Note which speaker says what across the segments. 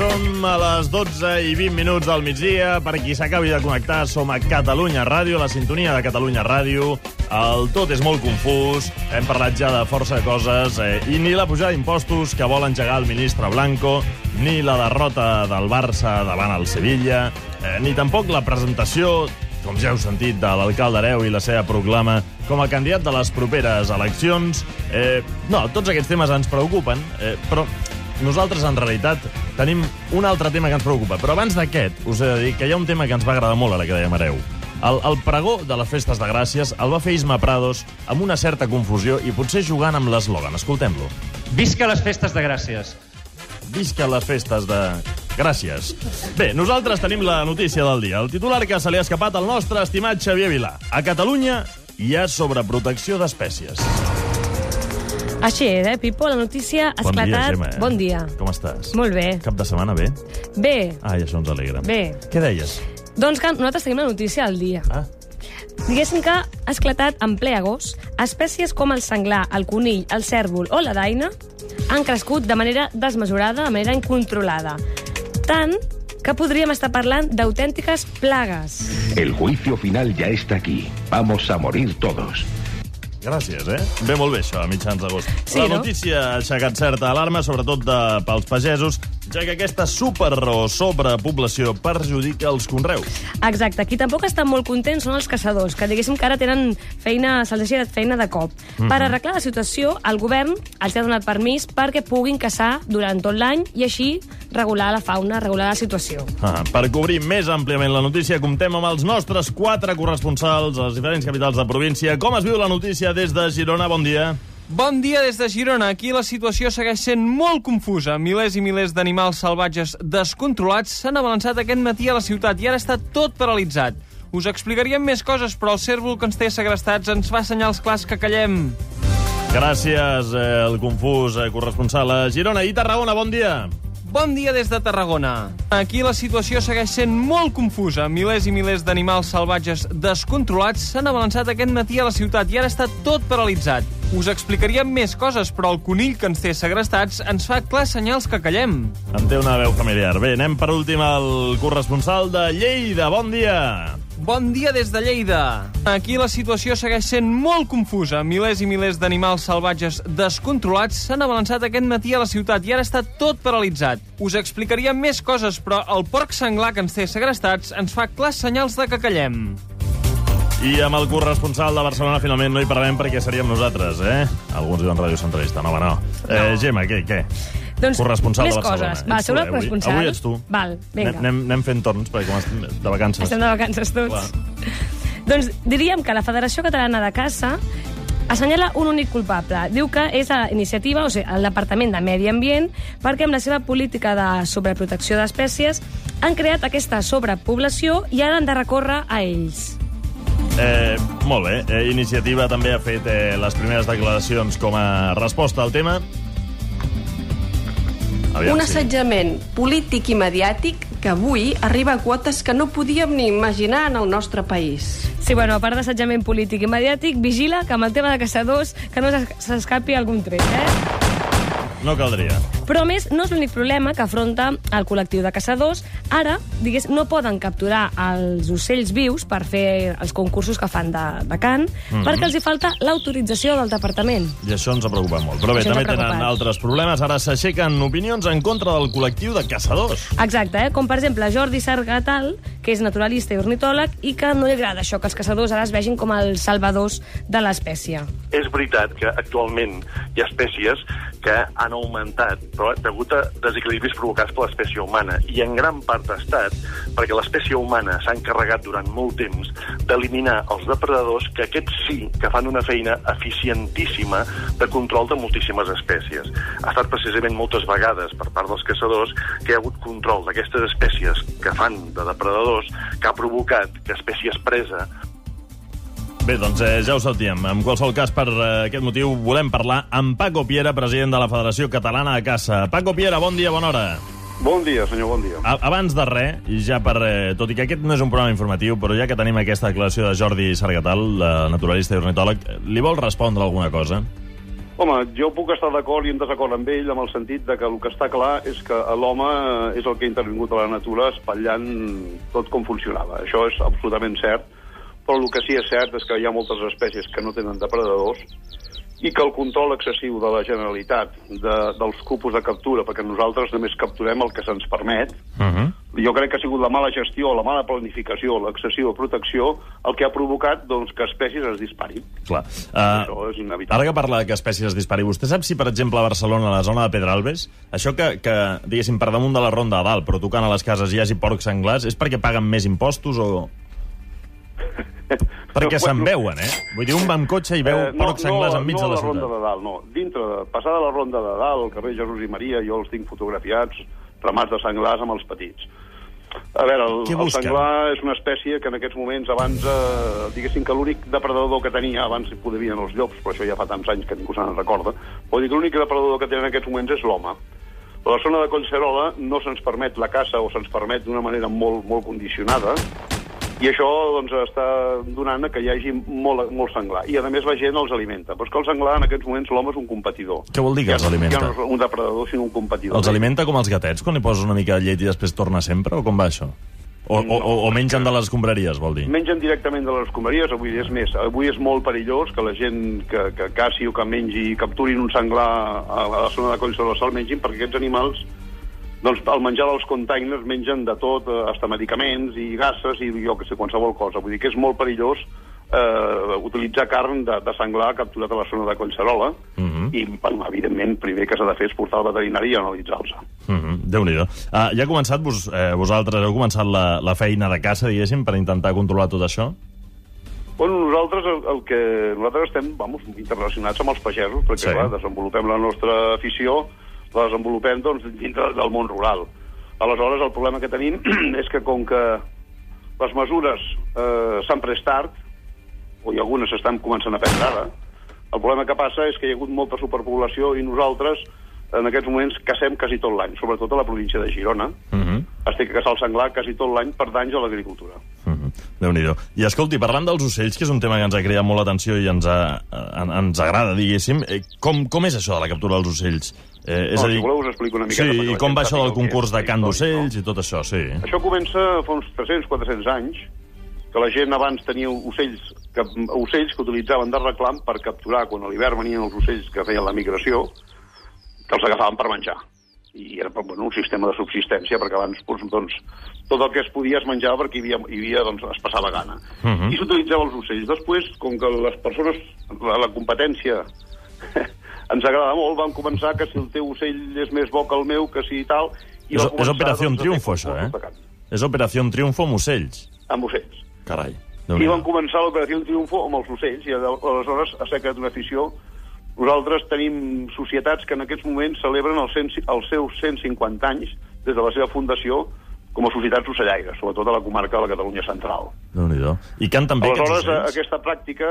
Speaker 1: som a les 12:20 del migdia. Per qui s'acabi de connectar, som a Catalunya Ràdio, la sintonia de Catalunya Ràdio. El tot és molt confús, hem parlat ja de força coses, i ni la pujada d'impostos que vol engegar el ministre Blanco, ni la derrota del Barça davant el Sevilla, ni tampoc la presentació, com ja heu sentit, de l'alcalde Hereu i la seva proclama com a candidat de les properes eleccions. No, tots aquests temes ens preocupen, però nosaltres, en realitat, tenim un altre tema que ens preocupa. Però abans d'aquest, us he de dir que hi ha un tema que ens va agradar molt, ara que dèiem Hereu. El pregó de les festes de Gràcies el va fer Isma Prados amb una certa confusió i potser jugant amb l'eslògan. Escoltem-lo.
Speaker 2: Visca les festes de Gràcies.
Speaker 1: Visca les festes de Gràcies. Bé, nosaltres tenim la notícia del dia. El titular que se li ha escapat al nostre estimat Xavier Vilà. A Catalunya hi ha sobreprotecció d'espècies.
Speaker 3: Així és, Pipo? La notícia ha esclatat...
Speaker 1: Bon dia, Gemma.
Speaker 3: Bon dia.
Speaker 1: Com estàs?
Speaker 3: Molt bé.
Speaker 1: Cap de setmana bé?
Speaker 3: Bé.
Speaker 1: Ai, això ens alegra.
Speaker 3: Bé.
Speaker 1: Què deies?
Speaker 3: Doncs que nosaltres tenim la notícia del dia. Diguéssim que ha esclatat en ple agost. Espècies com el senglar, el conill, el cèrvol o la daina han crescut de manera desmesurada, de manera incontrolada. Tant que podríem estar parlant d'autèntiques plagues.
Speaker 4: El juicio final ya está aquí. Vamos a morir todos.
Speaker 1: Gràcies, Ve molt bé, això, a mitjans d'agost.
Speaker 3: Sí,
Speaker 1: la
Speaker 3: no?
Speaker 1: notícia ha aixecat certa alarma, sobretot pels pagesos, ja que aquesta super o sobrepoblació perjudica els conreus.
Speaker 3: Exacte. Qui tampoc estan molt contents són els caçadors, que diguéssim que ara tenen feina, se'ls ha deixat feina de cop. Per arreglar la situació, el govern els ha donat permís perquè puguin caçar durant tot l'any i així regular la fauna, regular la situació.
Speaker 1: Per cobrir més àmpliament la notícia, comptem amb els nostres 4 corresponsals a les diferents capitals de província. Com es viu la notícia des de Girona? Bon dia.
Speaker 2: Bon dia des de Girona. Aquí la situació segueix sent molt confusa. Milers i milers d'animals salvatges descontrolats s'han abalançat aquest matí a la ciutat i ara està tot paralitzat. Us explicaríem més coses, però el cèrvol que ens té segrestats ens fa senyals clars que callem.
Speaker 1: Gràcies, el confús corresponsal a Girona. I Tarragona, bon dia.
Speaker 2: Bon dia des de Tarragona. Aquí la situació segueix sent molt confusa. Milers i milers d'animals salvatges descontrolats s'han abalançat aquest matí a la ciutat i ara està tot paralitzat. Us explicaríem més coses, però el conill que ens té segrestats ens fa clars senyals que callem.
Speaker 1: Em té una veu familiar. Bé, anem per últim al corresponsal de Lleida. Bon dia.
Speaker 2: Bon dia des de Lleida. Aquí la situació segueix sent molt confusa. Milers i milers d'animals salvatges descontrolats s'han abalançat aquest matí a la ciutat i ara està tot paralitzat. Us explicaríem més coses, però el porc senglar que ens té segrestats ens fa clars senyals de que callem.
Speaker 1: I amb el corresponsal de Barcelona finalment no hi parlem perquè seríem nosaltres, Alguns diuen Ràdio Centralista. No, no. Gemma, què?
Speaker 3: Doncs
Speaker 1: corresponsal
Speaker 3: més
Speaker 1: de Barcelona.
Speaker 3: coses. Va, sou el corresponsal.
Speaker 1: Avui ets tu.
Speaker 3: Val, vinga.
Speaker 1: Anem fent torns, perquè com estem de vacances.
Speaker 3: Estem de vacances tots.
Speaker 1: Clar.
Speaker 3: Doncs diríem que la Federació Catalana de Caça assenyala un únic culpable. Diu que és la iniciativa, o sigui, el Departament de Medi Ambient, perquè amb la seva política de sobreprotecció d'espècies han creat aquesta sobrepoblació i ara han de recórrer a ells.
Speaker 1: Molt bé. Iniciativa també ha fet les primeres declaracions com a resposta al tema. Aviam,
Speaker 5: un assetjament polític i mediàtic que avui arriba a quotes que no podíem ni imaginar en el nostre país.
Speaker 3: Sí, bueno, a part d'assetjament polític i mediàtic, vigila que amb el tema de caçadors que no s'escapi algun tret,
Speaker 1: No caldria.
Speaker 3: Però, a més, no és l'únic problema que afronta el col·lectiu de caçadors. Ara, no poden capturar els ocells vius per fer els concursos que fan de cant, perquè els hi falta l'autorització del departament.
Speaker 1: I això ens ha preocupat molt. Però bé, també tenen altres problemes. Ara s'aixequen opinions en contra del col·lectiu de caçadors.
Speaker 3: Exacte, com per exemple Jordi Sargatal, que és naturalista i ornitòleg, i que no li agrada això, que els caçadors ara es vegin com els salvadors de l'espècie.
Speaker 6: És veritat que actualment hi ha espècies que han augmentat, però degut a desequilibris provocats per l'espècie humana. I en gran part ha estat perquè l'espècie humana s'ha encarregat durant molt temps d'eliminar els depredadors, que aquests sí que fan una feina eficientíssima de control de moltíssimes espècies. Ha estat precisament moltes vegades per part dels caçadors que hi ha hagut control d'aquestes espècies que fan de depredadors, que ha provocat que espècies presa.
Speaker 1: Bé, doncs ja ho sentíem. En qualsevol cas, per aquest motiu, volem parlar amb Paco Piera, president de la Federació Catalana de Caça. Paco Piera, bon dia, bona hora.
Speaker 7: Bon dia, senyor, bon dia.
Speaker 1: Abans de res, i ja tot i que aquest no és un programa informatiu, però ja que tenim aquesta declaració de Jordi Sargatal, naturalista i ornitòleg, li vol respondre alguna cosa?
Speaker 7: Home, jo puc estar d'acord i en desacord amb ell, amb el sentit de que el que està clar és que l'home és el que ha intervingut a la natura espatllant tot com funcionava. Això és absolutament cert, però el que sí és cert és que hi ha moltes espècies que no tenen depredadors i que el control excessiu de la Generalitat dels cupos de captura, perquè nosaltres només capturem el que se'ns permet, jo crec que ha sigut la mala gestió, la mala planificació, l'excessiva protecció, el que ha provocat doncs, que espècies es disparin.
Speaker 1: Clar.
Speaker 7: Això és inevitable.
Speaker 1: Ara que parla que espècies es disparin, vostè sap si, per exemple, a Barcelona, a la zona de Pedralbes, això que diguéssim, per damunt de la ronda de dalt, però tocant a les cases hi hagi porcs senglars, és perquè paguen més impostos o... Perquè se'n veuen, Vull dir, un va amb cotxe i veu porcs senglars enmig de la ciutat.
Speaker 7: No, la ronda de dalt, no. Dintre, passada la ronda de dalt, el carrer Jesús i Maria, jo els tinc fotografiats, ramats de senglars amb els petits. A veure, el senglar és una espècie que en aquests moments, abans, diguéssim que l'únic depredador que tenia, abans hi podien els llops, però això ja fa tants anys que ningú se'n recorda, vol dir que l'únic depredador que tenen en aquests moments és l'home. A la zona de Collserola no se'ns permet la caça o se'ns permet d'una manera molt, molt condicionada, i això doncs, està donant que hi hagi molt senglar. I, a més, la gent els alimenta. Però és que el senglar, en aquests moments, l'home és un competidor.
Speaker 1: Què vol dir que els alimenta?
Speaker 7: Ja no és un depredador, sinó un competidor.
Speaker 1: Els alimenta com els gatets, quan li poses una mica de llet i després torna sempre? O com va això? O mengen de les escombraries, vol dir?
Speaker 7: Mengen directament de les escombraries. Avui és molt perillós que la gent que caci o que mengi i capturin un senglar a la zona de Collserola se'l mengin, perquè aquests animals, doncs, al menjar dels containers mengen de tot, hasta medicaments i gases i jo que sé, qualsevol cosa. Vull dir que és molt perillós utilitzar carn de senglar capturat a la zona de Collserola i, evidentment, primer que s'ha de fer és portar al veterinari i analitzar-los.
Speaker 1: Déu-n'hi-do. Ja ha començat, vosaltres heu començat la feina de caça, diguéssim, per intentar controlar tot això?
Speaker 7: Bueno, nosaltres estem, interrelacionats amb els pagesos, perquè, clar, desenvolupem la nostra afició, la desenvolupem doncs, dintre del món rural. Aleshores, el problema que tenim és que, com que les mesures s'han pres tard, o algunes s'estan començant a prendre ara, el problema que passa és que hi ha hagut molta superpoblació i nosaltres, en aquests moments, cacem quasi tot l'any, sobretot a la província de Girona. Es té que caçar el senglar quasi tot l'any per danys a l'agricultura.
Speaker 1: Déu-n'hi-do. I escolti, parlant dels ocells, que és un tema que ens ha creat molt l'atenció i ens agrada, diguéssim, com és això de la captura dels ocells?
Speaker 7: Si voleu us explico una miqueta.
Speaker 1: Sí, i com va això del concurs de cant d'ocells i tot això, sí.
Speaker 7: Això comença fa uns 300-400 anys, que la gent abans tenia ocells que utilitzaven de reclam per capturar, quan a l'hivern venien els ocells que feien la migració, que els agafaven per menjar. I era un sistema de subsistència, perquè abans doncs, tot el que es podia es menjava perquè hi havia es passava gana. I s'utilitzaven els ocells. Després, com que les persones, la competència ens agrada molt, vam començar que si el teu ocell és més bo que el meu, que si tal...
Speaker 1: És Operació Triunfo, això, És Operació Triunfo amb ocells.
Speaker 7: Amb ocells.
Speaker 1: Carai.
Speaker 7: I vam començar l'Operació Triunfo amb els ocells, i aleshores s'ha creat una afició. Nosaltres tenim societats que en aquests moments celebren els seus 150 anys des de la seva fundació com a societats ocellaires, sobretot a la comarca de la Catalunya central.
Speaker 1: Déu-n'hi-do. I canten bé aquests ocells?
Speaker 7: Aleshores, aquesta pràctica,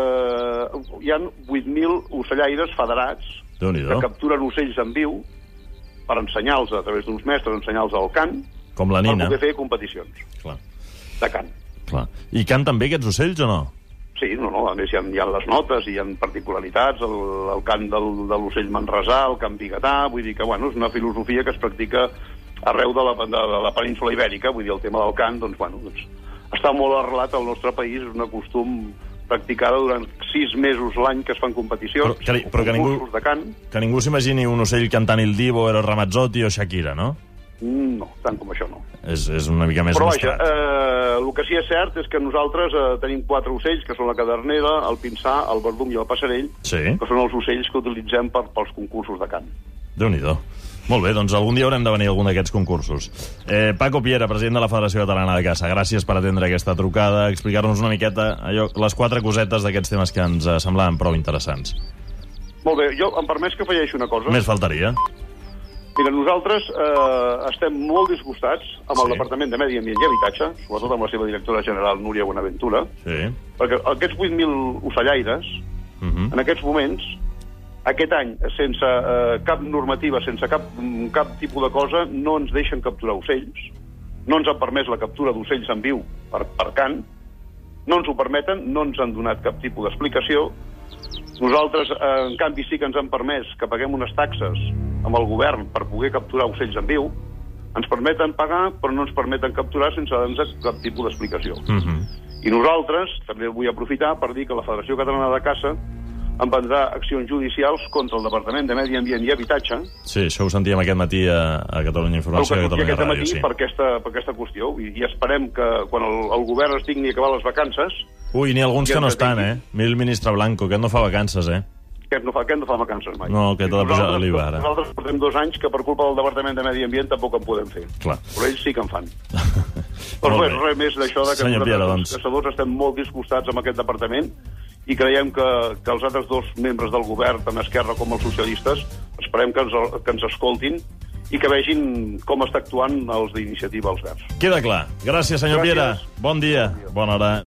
Speaker 7: hi ha 8.000 ocellaires federats que capturen ocells en viu per ensenyar-los a través d'uns mestres, ensenyar-los el cant,
Speaker 1: com la nina,
Speaker 7: per poder fer competicions de cant.
Speaker 1: Clar. I canten bé aquests ocells o no?
Speaker 7: Sí, a més hi ha les notes, hi ha particularitats, el cant de l'ocell manresà, el cant biguetà, vull dir que és una filosofia que es practica arreu de la península ibèrica, vull dir, el tema del cant, està molt arrelat al nostre país, és un costum practicada durant 6 mesos l'any que es fan competicions, concursos de cant.
Speaker 1: Que ningú s'imagini un ocell cantant Il Divo, o Ramazzotti o Shakira, no?
Speaker 7: No, tant com això no.
Speaker 1: És una mica més
Speaker 7: mostrat. Però vaja, el que sí és cert és que nosaltres tenim 4 ocells, que són la cadernera, el pinsà, el verdum i el passarell, que són els ocells que utilitzem pels concursos de cant.
Speaker 1: Déu-n'hi-do. Molt bé, doncs algun dia haurem de venir a algun d'aquests concursos. Paco Piera, president de la Federació Catalana de Caça, gràcies per atendre aquesta trucada, explicar-nos una miqueta les 4 cosetes d'aquests temes que ens semblaven prou interessants.
Speaker 7: Molt bé, jo em permets que afegeixi una cosa?
Speaker 1: Més faltaria.
Speaker 7: Mira, nosaltres estem molt disgustats amb el Departament de Medi Ambient i Habitatge, sobretot amb la seva directora general, Núria Buenaventura, perquè aquests 8.000 ocellaires, en aquests moments, aquest any, sense cap normativa, sense cap tipus de cosa, no ens deixen capturar ocells, no ens han permès la captura d'ocells en viu per cant, no ens ho permeten, no ens han donat cap tipus d'explicació, Nosaltres, en canvi, sí que ens han permès que paguem unes taxes amb el govern per poder capturar ocells en viu. Ens permeten pagar, però no ens permeten capturar sense dar-nos cap tipus d'explicació. I nosaltres, també vull aprofitar per dir que la Federació Catalana de Caça emprendrà accions judicials contra el Departament de Medi Ambient i Habitatge.
Speaker 1: Sí, això ho sentíem aquest matí a Catalunya Informació i a Catalunya Ràdio. Sí.
Speaker 7: Per aquesta qüestió. I esperem que quan el govern es digni acabar les vacances...
Speaker 1: Ui, n'hi ha alguns que no estan, Mil ministre Blanco, aquest no fa vacances,
Speaker 7: Aquest no fa vacances mai.
Speaker 1: No, aquest ha de pujar l'IVA, ara.
Speaker 7: Nosaltres portem 2 anys que per culpa del Departament de Medi Ambient tampoc en podem fer.
Speaker 1: Clar.
Speaker 7: Però ells sí que en fan. Però res més d'això que els caçadors estem molt disgustats amb aquest departament i creiem que els altres 2 membres del govern, tant Esquerra com els socialistes, esperem que ens escoltin i que vegin com està actuant els d'Iniciativa als Verds.
Speaker 1: Queda clar. Gràcies, senyor Piera. Bon dia. Bona hora.